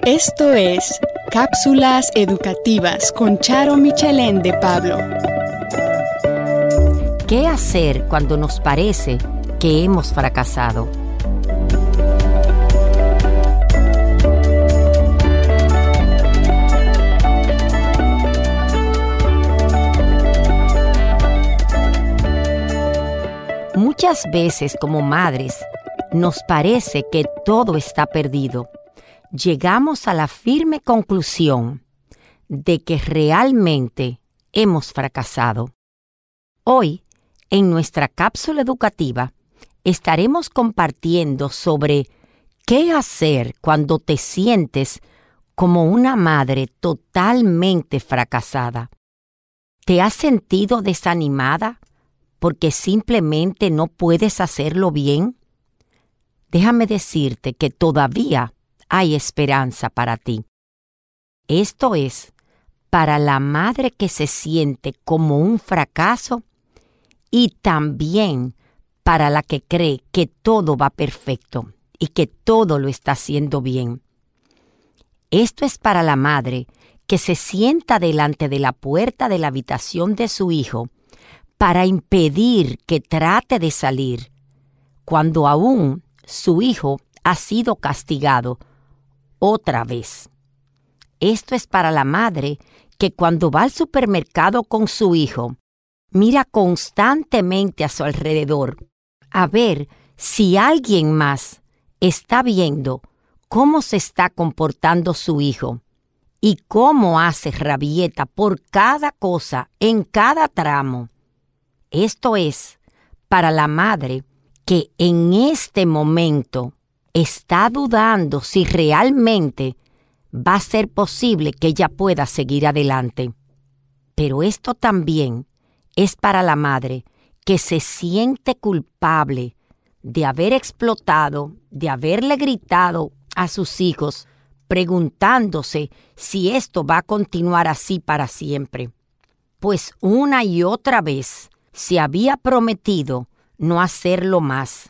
Esto es Cápsulas Educativas con Charo Michelén de Pablo. ¿Qué hacer cuando nos parece que hemos fracasado? Muchas veces como madres nos parece que todo está perdido. Llegamos a la firme conclusión de que realmente hemos fracasado. Hoy, en nuestra cápsula educativa, estaremos compartiendo sobre qué hacer cuando te sientes como una madre totalmente fracasada. ¿Te has sentido desanimada porque simplemente no puedes hacerlo bien? Déjame decirte que todavía hay esperanza para ti. Esto es, para la madre que se siente como un fracaso y también para la que cree que todo va perfecto y que todo lo está haciendo bien. Esto es para la madre que se sienta delante de la puerta de la habitación de su hijo para impedir que trate de salir, cuando aún su hijo ha sido castigado otra vez. Esto es para la madre que cuando va al supermercado con su hijo, mira constantemente a su alrededor a ver si alguien más está viendo cómo se está comportando su hijo y cómo hace rabieta por cada cosa en cada tramo. Esto es para la madre que en este momento está dudando si realmente va a ser posible que ella pueda seguir adelante. Pero esto también es para la madre que se siente culpable de haber explotado, de haberle gritado a sus hijos, preguntándose si esto va a continuar así para siempre. Pues una y otra vez se había prometido no hacerlo más.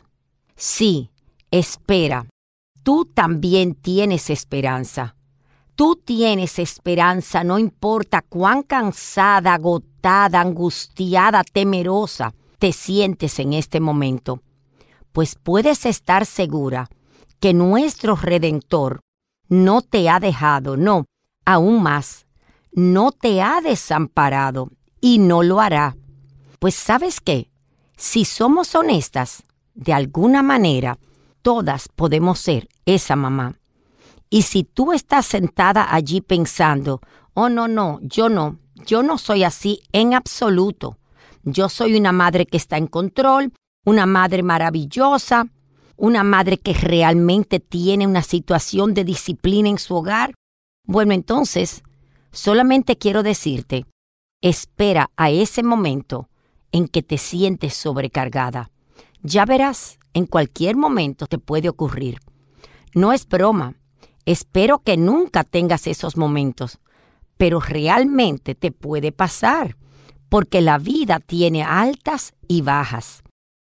Sí, espera, tú también tienes esperanza. Tú tienes esperanza, no importa cuán cansada, agotada, angustiada, temerosa te sientes en este momento. Pues puedes estar segura que nuestro Redentor no te ha dejado, no, aún más, no te ha desamparado y no lo hará. Pues ¿sabes qué? Si somos honestas, de alguna manera, todas podemos ser esa mamá. Y si tú estás sentada allí pensando, oh no, yo no soy así en absoluto. Yo soy una madre que está en control, una madre maravillosa, una madre que realmente tiene una situación de disciplina en su hogar. Bueno, entonces, solamente quiero decirte, espera a ese momento en que te sientes sobrecargada. Ya verás, en cualquier momento te puede ocurrir. No es broma. Espero que nunca tengas esos momentos, pero realmente te puede pasar, porque la vida tiene altas y bajas.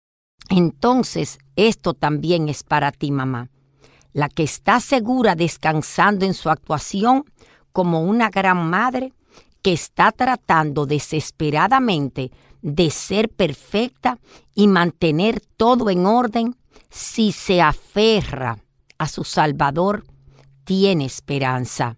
Entonces, esto también es para ti, mamá, la que está segura descansando en su actuación como una gran madre que está tratando desesperadamente de ser perfecta y mantener todo en orden. Si se aferra a su Salvador, tiene esperanza.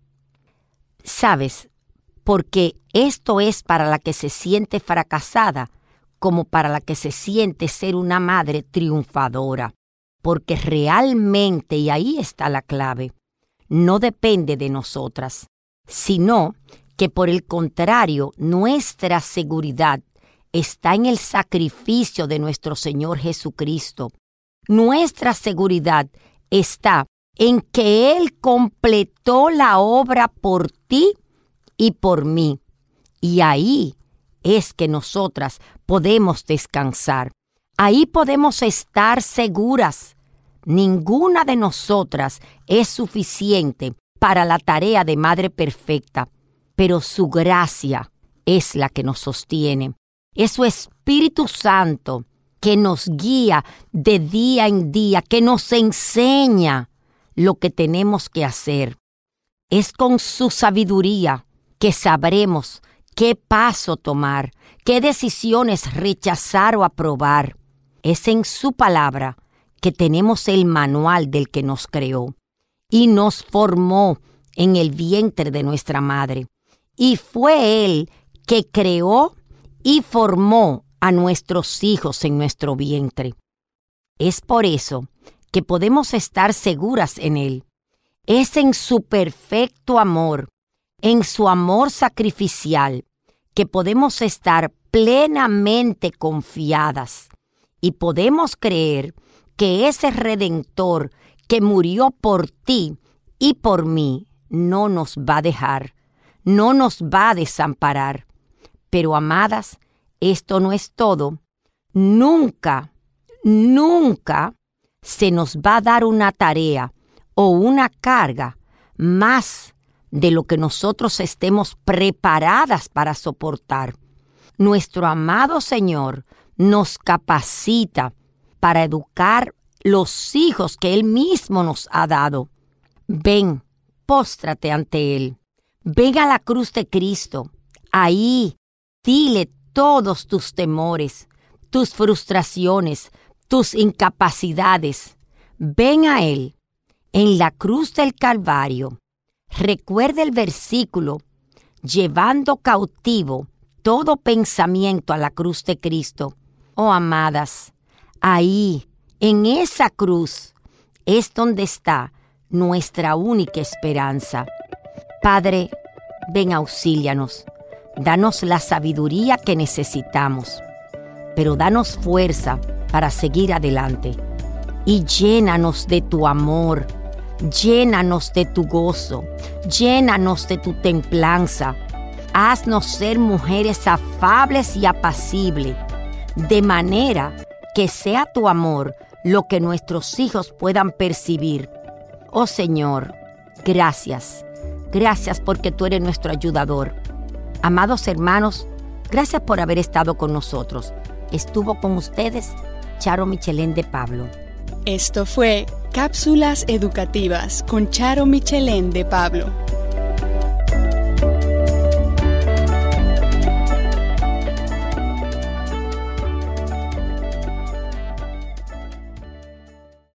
¿Sabes? Porque esto es para la que se siente fracasada como para la que se siente ser una madre triunfadora. Porque realmente, y ahí está la clave, no depende de nosotras, sino que por el contrario, nuestra seguridad está en el sacrificio de nuestro Señor Jesucristo. Nuestra seguridad está en que Él completó la obra por ti y por mí. Y ahí es que nosotras podemos descansar. Ahí podemos estar seguras. Ninguna de nosotras es suficiente para la tarea de madre perfecta, pero su gracia es la que nos sostiene. Es su Espíritu Santo que nos guía de día en día, que nos enseña lo que tenemos que hacer. Es con su sabiduría que sabremos qué paso tomar, qué decisiones rechazar o aprobar. Es en su palabra que tenemos el manual del que nos creó y nos formó en el vientre de nuestra madre. Y fue Él que creó y formó a nuestros hijos en nuestro vientre. Es por eso que podemos estar seguras en Él. Es en su perfecto amor, en su amor sacrificial, que podemos estar plenamente confiadas y podemos creer que ese Redentor que murió por ti y por mí no nos va a dejar, no nos va a desamparar. Pero, amadas, esto no es todo. Nunca se nos va a dar una tarea o una carga más de lo que nosotros estemos preparadas para soportar. Nuestro amado Señor nos capacita para educar los hijos que Él mismo nos ha dado. Ven, póstrate ante Él. Ven a la cruz de Cristo. Ahí, dile todos tus temores, tus frustraciones, tus incapacidades. Ven a Él. En la cruz del Calvario, recuerda el versículo, llevando cautivo todo pensamiento a la cruz de Cristo. Oh, amadas, ahí, en esa cruz, es donde está nuestra única esperanza. Padre, ven, auxílianos. Danos la sabiduría que necesitamos, pero danos fuerza para seguir adelante. Y llénanos de tu amor, llénanos de tu gozo, llénanos de tu templanza. Haznos ser mujeres afables y apacibles, de manera que sea tu amor lo que nuestros hijos puedan percibir. Oh Señor, gracias. Gracias porque tú eres nuestro ayudador. Amados hermanos, gracias por haber estado con nosotros. Estuvo con ustedes Charo Michelén de Pablo. Esto fue Cápsulas Educativas con Charo Michelén de Pablo.